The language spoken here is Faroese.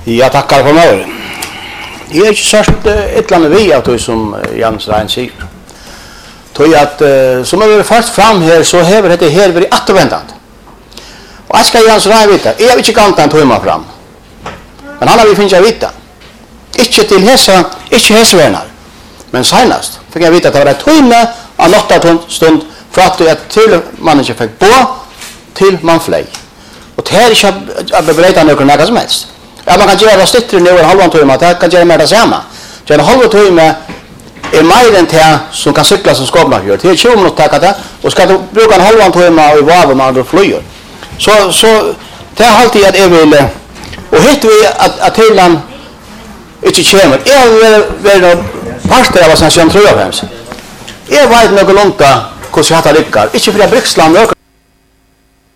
Ja, tackar för mig. Jag är inte sörst ett eller annat vi av det som Jans Rein säger. Tog att som är först fram här så har det här varit återvändande. Och jag ska Jans Rein veta, jag har inte galt han tog mig fram. Men han har vi finns att veta. Inte till hessa, inte häsvärnar. Men senast fick jag veta att det var ett timme av något stund för att till man inte fick på till man flöj. Och det här är inte att bebreda något som helst. Ja, man kan göra stittre nu en halvan timme, det kan göra mer det samma. Så en halvan timme är mer än det som kan cykla som skapnar gör. Det är 20 minuter att det, och ska du bruka en halvan timme i vaven när du flyger. Så det är alltid att jag vill, och hittar vi att Thailand inte kommer. Jag vill parter av oss som tror jag främst. Jag vet något långt hur jag hattar lyckar. Inte för att Bryxland